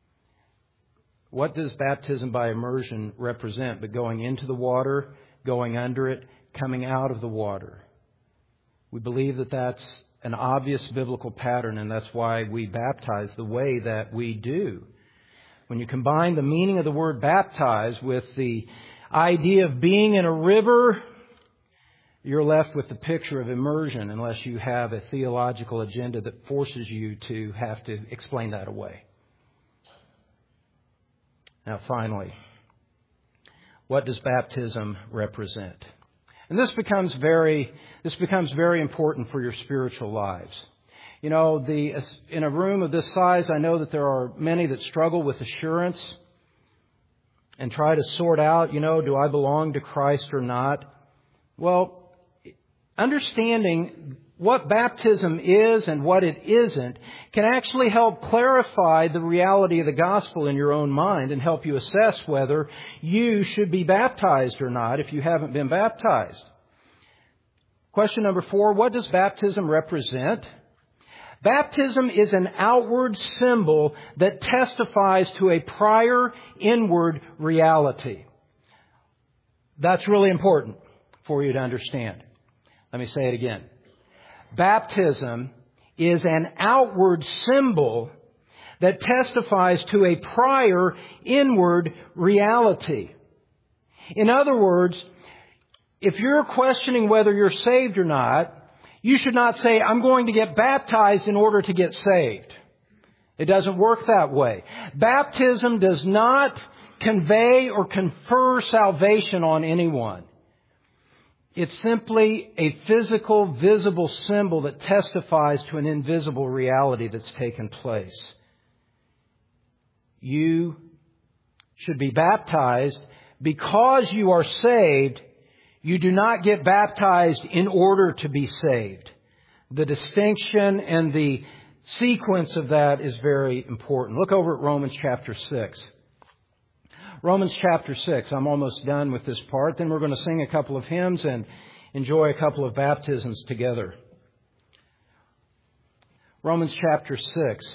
Speaker 1: What does baptism by immersion represent? But going into the water, going under it, coming out of the water. We believe that that's an obvious biblical pattern, and that's why we baptize the way that we do. When you combine the meaning of the word baptize with the idea of being in a river, you're left with the picture of immersion unless you have a theological agenda that forces you to have to explain that away. Now, finally, what does baptism represent? And this becomes very important for your spiritual lives. You know, in a room of this size, I know that there are many that struggle with assurance and try to sort out, do I belong to Christ or not? Well, understanding what baptism is and what it isn't can actually help clarify the reality of the gospel in your own mind and help you assess whether you should be baptized or not if you haven't been baptized. Question number 4, what does baptism represent? Baptism is an outward symbol that testifies to a prior inward reality. That's really important for you to understand. Let me say it again. Baptism is an outward symbol that testifies to a prior inward reality. In other words, if you're questioning whether you're saved or not, you should not say, "I'm going to get baptized in order to get saved." It doesn't work that way. Baptism does not convey or confer salvation on anyone. It's simply a physical, visible symbol that testifies to an invisible reality that's taken place. You should be baptized because you are saved. You do not get baptized in order to be saved. The distinction and the sequence of that is very important. Look over at Romans chapter 6. Romans chapter 6. I'm almost done with this part. Then we're going to sing a couple of hymns and enjoy a couple of baptisms together. Romans chapter 6.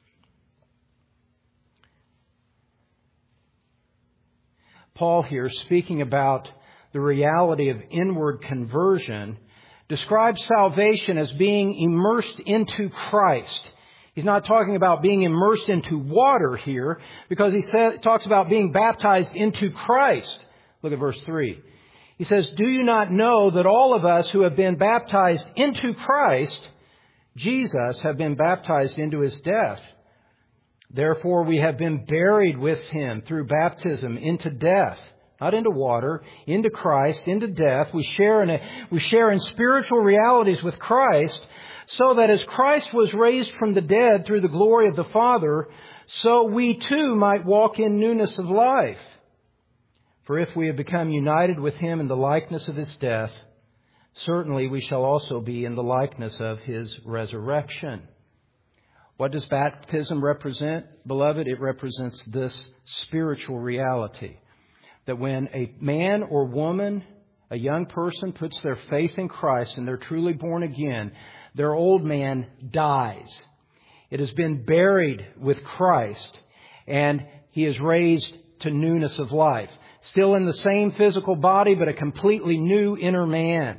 Speaker 1: Paul here, speaking about the reality of inward conversion, describes salvation as being immersed into Christ. He's not talking about being immersed into water here, because he talks about being baptized into Christ. Look at verse 3. He says, "Do you not know that all of us who have been baptized into Christ, Jesus, have been baptized into His death? Therefore we have been buried with Him through baptism into death." Not into water, into Christ, into death. We share in spiritual realities with Christ, so that as Christ was raised from the dead through the glory of the Father, so we too might walk in newness of life. For if we have become united with Him in the likeness of His death, certainly we shall also be in the likeness of His resurrection. What does baptism represent, beloved? It represents this spiritual reality. That when a man or woman, a young person, puts their faith in Christ and they're truly born again, their old man dies. It has been buried with Christ, and he is raised to newness of life. Still in the same physical body, but a completely new inner man.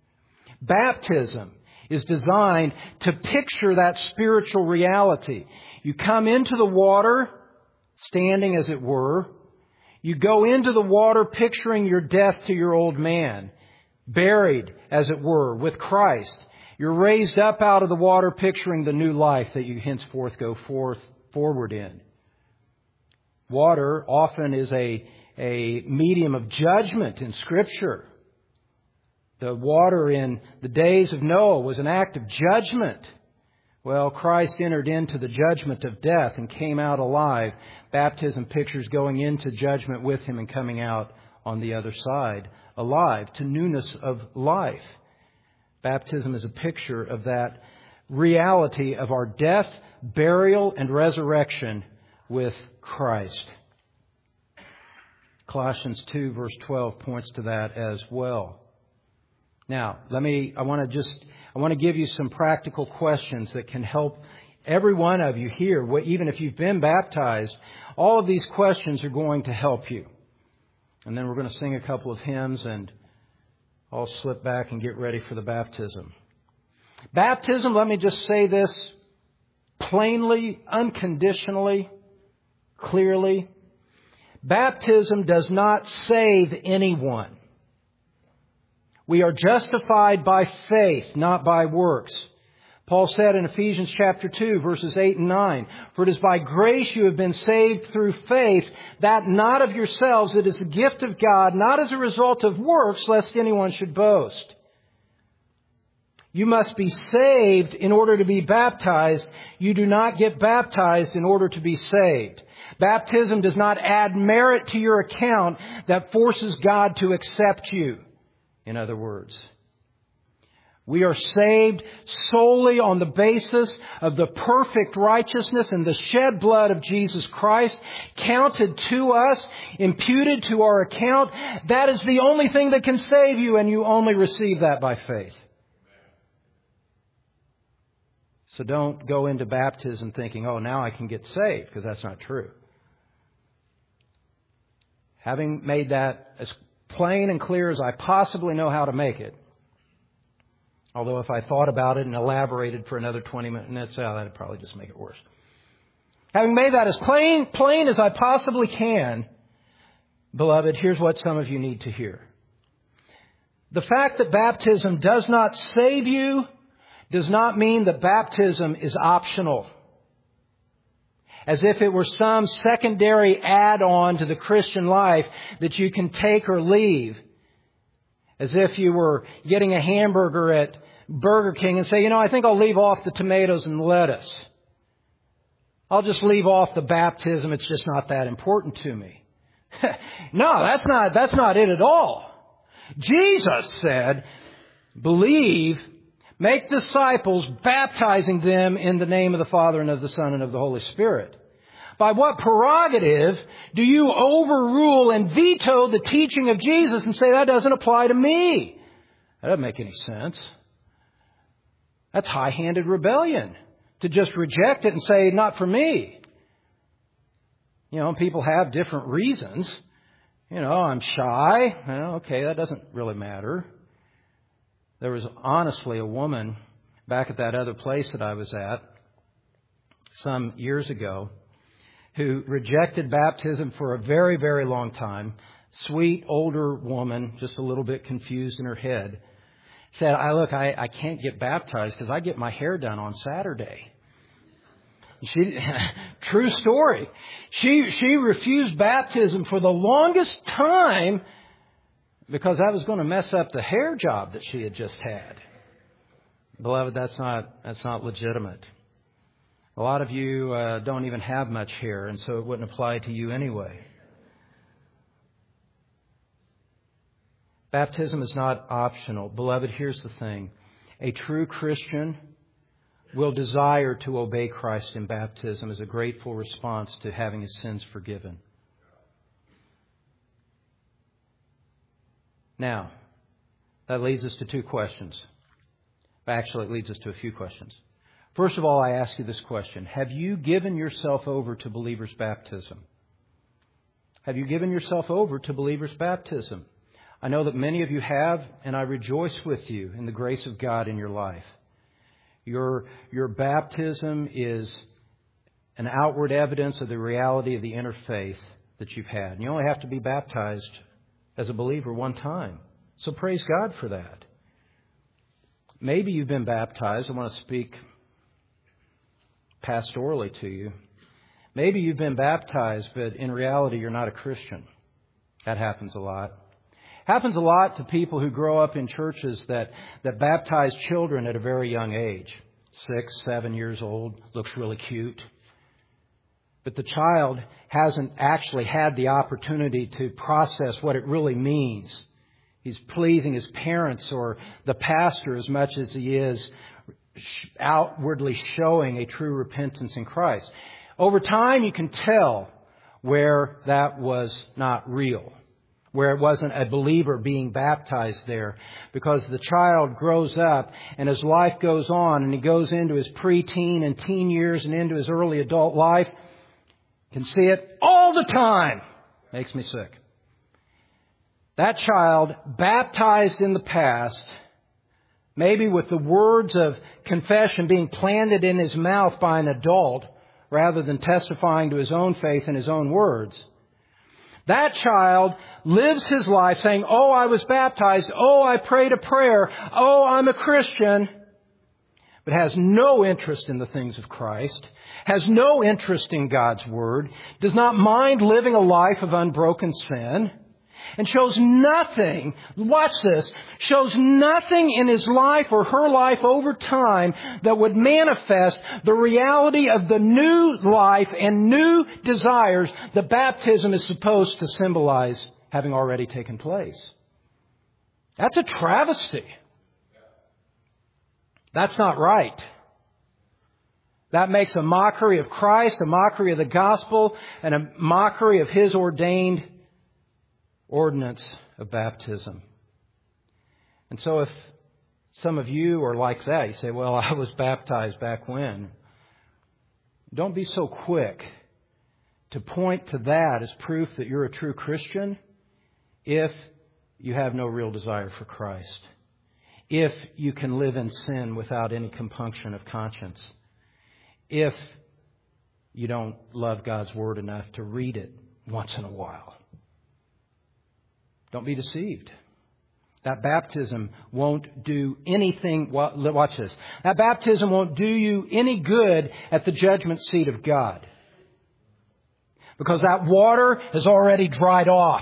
Speaker 1: Baptism is designed to picture that spiritual reality. You come into the water, standing as it were. You go into the water picturing your death to your old man, buried, as it were, with Christ. You're raised up out of the water picturing the new life that you henceforth go forward in. Water often is a medium of judgment in Scripture. The water in the days of Noah was an act of judgment. Well, Christ entered into the judgment of death and came out alive. Baptism pictures going into judgment with Him and coming out on the other side alive to newness of life. Baptism is a picture of that reality of our death, burial, and resurrection with Christ. Colossians 2 verse 12 points to that as well. Now, I want to give you some practical questions that can help every one of you here, even if you've been baptized. All of these questions are going to help you. And then we're going to sing a couple of hymns and I'll slip back and get ready for the baptism. Baptism, let me just say this plainly, unconditionally, clearly. Baptism does not save anyone. We are justified by faith, not by works. Paul said in Ephesians chapter 2, verses 8 and 9, "For it is by grace you have been saved through faith, that not of yourselves, it is a gift of God, not as a result of works, lest anyone should boast." You must be saved in order to be baptized. You do not get baptized in order to be saved. Baptism does not add merit to your account that forces God to accept you. In other words, we are saved solely on the basis of the perfect righteousness and the shed blood of Jesus Christ, counted to us, imputed to our account. That is the only thing that can save you, and you only receive that by faith. So don't go into baptism thinking, oh, now I can get saved, because that's not true. Having made that as plain and clear as I possibly know how to make it, although if I thought about it and elaborated for another 20 minutes, that'd probably just make it worse. Having made that as plain as I possibly can, beloved, here's what some of you need to hear. The fact that baptism does not save you does not mean that baptism is optional, as if it were some secondary add-on to the Christian life that you can take or leave. As if you were getting a hamburger at Burger King and say, I think I'll leave off the tomatoes and lettuce. I'll just leave off the baptism. It's just not that important to me. No, that's not it at all. Jesus said, believe, make disciples, baptizing them in the name of the Father and of the Son and of the Holy Spirit. By what prerogative do you overrule and veto the teaching of Jesus and say that doesn't apply to me? That doesn't make any sense. That's high-handed rebellion to just reject it and say, not for me. You know, people have different reasons. You know, I'm shy. Okay, that doesn't really matter. There was honestly a woman back at that other place that I was at some years ago who rejected baptism for a very, very long time. Sweet, older woman, just a little bit confused in her head. Said, I can't get baptized because I get my hair done on Saturday. True story. She refused baptism for the longest time because that was going to mess up the hair job that she had just had. Beloved, that's not legitimate. A lot of you don't even have much hair, and so it wouldn't apply to you anyway. Baptism is not optional. Beloved, here's the thing. A true Christian will desire to obey Christ in baptism as a grateful response to having his sins forgiven. Now, that leads us to two questions. Actually, it leads us to a few questions. First of all, I ask you this question. Have you given yourself over to believers' baptism? Have you given yourself over to believers' baptism? I know that many of you have, and I rejoice with you in the grace of God in your life. Your baptism is an outward evidence of the reality of the inner faith that you've had. And you only have to be baptized as a believer one time. So praise God for that. Maybe you've been baptized. I want to speak pastorally to you. Maybe you've been baptized, but in reality you're not a Christian. That happens a lot. Happens a lot to people who grow up in churches that baptize children at a very young age. 6, 7 years old, looks really cute. But the child hasn't actually had the opportunity to process what it really means. He's pleasing his parents or the pastor as much as he is outwardly showing a true repentance in Christ. Over time, you can tell where that was not real, where it wasn't a believer being baptized there, because the child grows up and his life goes on and he goes into his preteen and teen years and into his early adult life. You can see it all the time. Makes me sick. That child, baptized in the past, maybe with the words of confession being planted in his mouth by an adult rather than testifying to his own faith in his own words. That child lives his life saying, oh, I was baptized. Oh, I prayed a prayer. Oh, I'm a Christian. But has no interest in the things of Christ, has no interest in God's Word, does not mind living a life of unbroken sin, and shows nothing, watch this, shows nothing in his life or her life over time that would manifest the reality of the new life and new desires that baptism is supposed to symbolize having already taken place. That's a travesty. That's not right. That makes a mockery of Christ, a mockery of the gospel, and a mockery of His ordained ordinance of baptism. And so if some of you are like that, you say, well, I was baptized back when. Don't be so quick to point to that as proof that you're a true Christian if you have no real desire for Christ. If you can live in sin without any compunction of conscience. If you don't love God's Word enough to read it once in a while. Don't be deceived. That baptism won't do anything. Watch this. That baptism won't do you any good at the judgment seat of God. Because that water has already dried off.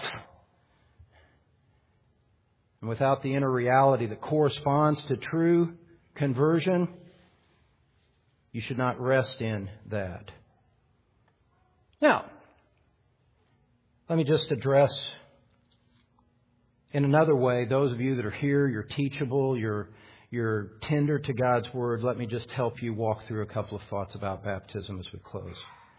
Speaker 1: And without the inner reality that corresponds to true conversion, you should not rest in that. Now, let me just address In another way, those of you that are here, you're teachable, you're tender to God's Word. Let me just help you walk through a couple of thoughts about baptism as we close.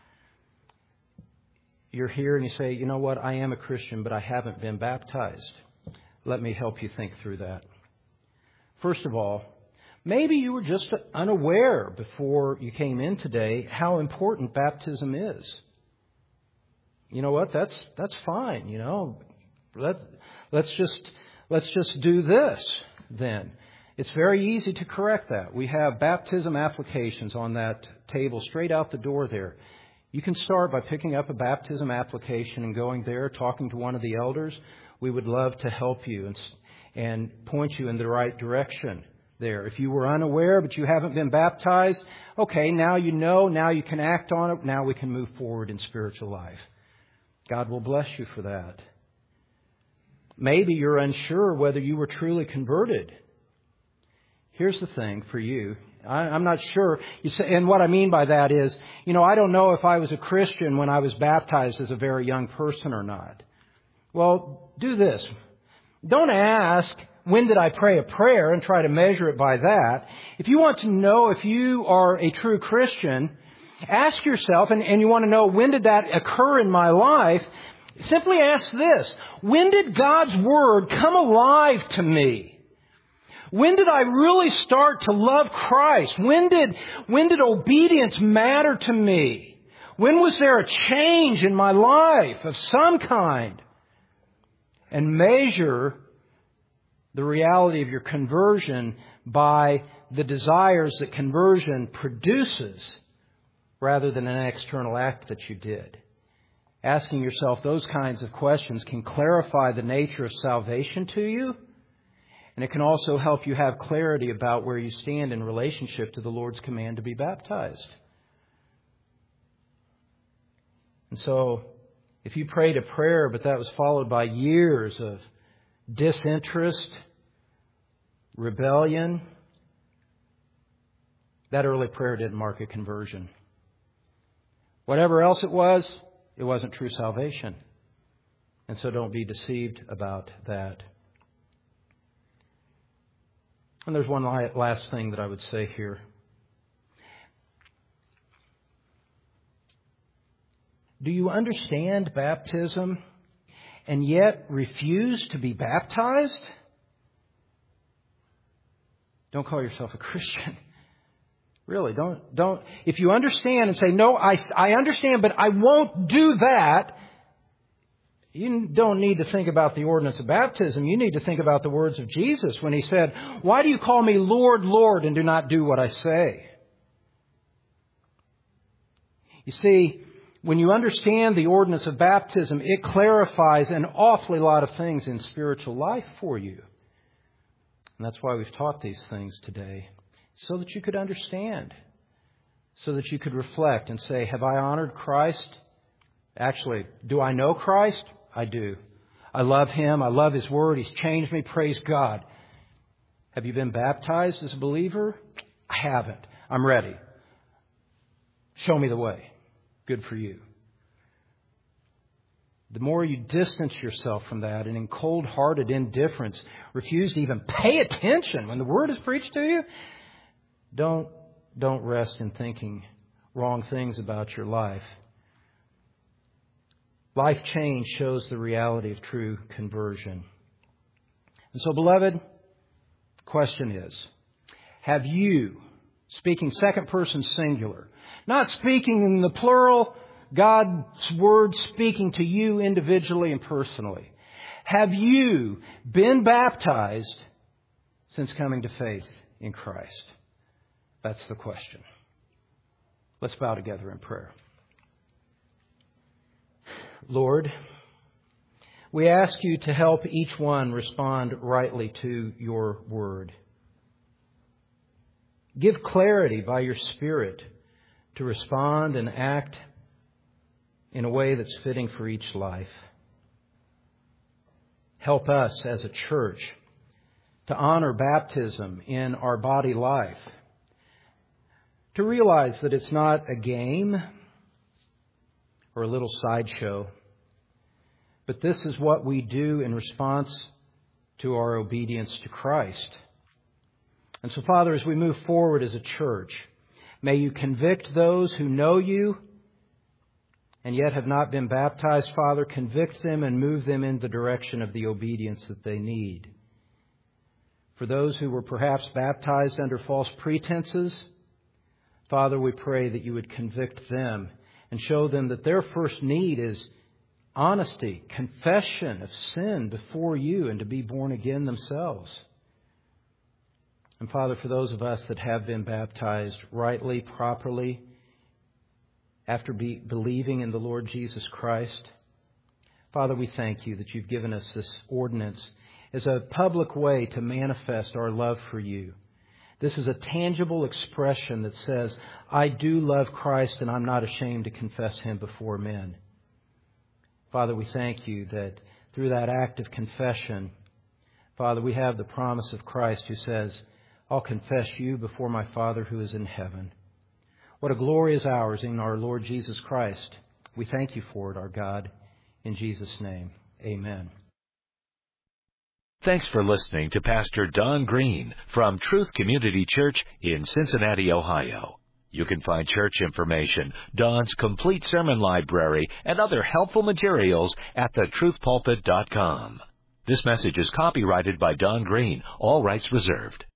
Speaker 1: You're here and you say, you know what, I am a Christian, but I haven't been baptized. Let me help you think through that. First of all, maybe you were just unaware before you came in today how important baptism is. You know what? That's fine. You know, let's just do this then. It's very easy to correct that. We have baptism applications on that table straight out the door there. You can start by picking up a baptism application and going there, talking to one of the elders. We would love to help you and point you in the right direction there. If you were unaware but you haven't been baptized, okay, now you know, now you can act on it, now we can move forward in spiritual life. God will bless you for that. Maybe you're unsure whether you were truly converted. Here's the thing for you. I'm not sure. You say, and what I mean by that is, you know, I don't know if I was a Christian when I was baptized as a very young person or not. Well, do this. Don't ask, when did I pray a prayer, and try to measure it by that. If you want to know if you are a true Christian, ask yourself, and you want to know, when did that occur in my life? Simply ask this. When did God's Word come alive to me? When did I really start to love Christ? When did obedience matter to me? When was there a change in my life of some kind? And measure the reality of your conversion by the desires that conversion produces rather than an external act that you did. Asking yourself those kinds of questions can clarify the nature of salvation to you. And it can also help you have clarity about where you stand in relationship to the Lord's command to be baptized. And so, if you prayed a prayer, but that was followed by years of disinterest, rebellion, that early prayer didn't mark a conversion. Whatever else it wasn't true salvation. And so don't be deceived about that. And there's one last thing that I would say here. Do you understand baptism and yet refuse to be baptized? Don't call yourself a Christian. Really, don't. If you understand and say, no, I understand, but I won't do that, you don't need to think about the ordinance of baptism. You need to think about the words of Jesus when He said, why do you call me Lord, Lord, and do not do what I say? You see, when you understand the ordinance of baptism, it clarifies an awfully lot of things in spiritual life for you. And that's why we've taught these things today, so that you could understand, so that you could reflect and say, have I honored Christ? Actually, do I know Christ? I do. I love Him. I love His Word. He's changed me. Praise God. Have you been baptized as a believer? I haven't. I'm ready. Show me the way. Good for you. The more you distance yourself from that and in cold-hearted indifference refuse to even pay attention when the Word is preached to you, don't rest in thinking wrong things about your life. Life change shows the reality of true conversion. And so, beloved, the question is, have you, speaking second person singular, not speaking in the plural, God's Word speaking to you individually and personally, have you been baptized since coming to faith in Christ? That's the question. Let's bow together in prayer. Lord, we ask You to help each one respond rightly to Your Word. Give clarity by Your Spirit to respond and act in a way that's fitting for each life. Help us as a church to honor baptism in our body life, to realize that it's not a game or a little sideshow, but this is what we do in response to our obedience to Christ. And so, Father, as we move forward as a church, may you convict those who know you and yet have not been baptized, Father. Convict them and move them in the direction of the obedience that they need. For those who were perhaps baptized under false pretenses, Father, we pray that you would convict them and show them that their first need is honesty, confession of sin before you, and to be born again themselves. And Father, for those of us that have been baptized rightly, properly, after believing in the Lord Jesus Christ, Father, we thank you that you've given us this ordinance as a public way to manifest our love for you. This is a tangible expression that says, I do love Christ and I'm not ashamed to confess him before men. Father, we thank you that through that act of confession, Father, we have the promise of Christ who says, I'll confess you before my Father who is in heaven. What a glory is ours in our Lord Jesus Christ. We thank you for it, our God. In Jesus' name, amen.
Speaker 2: Thanks for listening to Pastor Don Green from Truth Community Church in Cincinnati, Ohio. You can find church information, Don's complete sermon library, and other helpful materials at thetruthpulpit.com. This message is copyrighted by Don Green, all rights reserved.